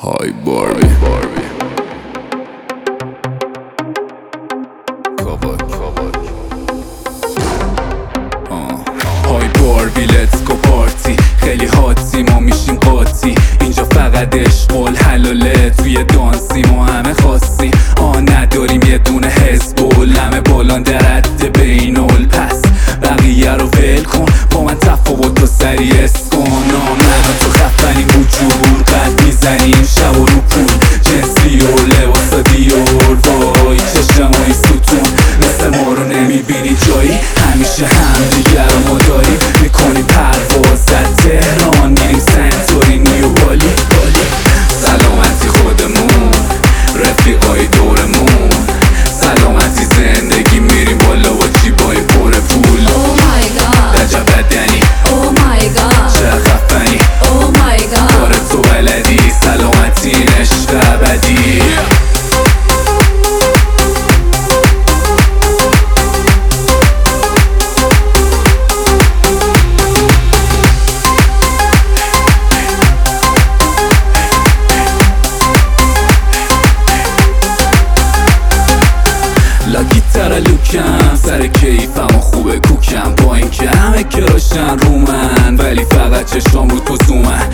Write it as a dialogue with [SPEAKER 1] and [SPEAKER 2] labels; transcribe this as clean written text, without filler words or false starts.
[SPEAKER 1] های باربی های باربی لیتس گو پارتی، خیلی حادی ما میشیم قاطی. اینجا فقط عشق الحلاله، توی دانسی ما همه خاصی. نداریم یه دونه حزب و لمه بالان در حد بینول. پس بقیه رو ول کن، با من تفاوت رو سریع اس کن. من و تو خفنیم بجور، قلب میزنیم شب و رو پول. جنسی و لباسا دیور، وای چشمای ستون. مثل ما رو نمیبینی جایی، همیشه همدیگر رو ما داریم. میکنیم پرواز از تهران، میریم سنتورینی و بالی. سلامتی خودمون، رفیقای دورمون. سلامتی زندگی، میریم بالا با جیبای پر پول. عجب بدنی، چه خفنی، کار تو بلدی. سلامتی این عشق ابدی. لاگیتر لوکم، سر کیفم و خوبه کوکم. با اینکه همه کراشن رو من، ولی فقط چشام رو تو زومن.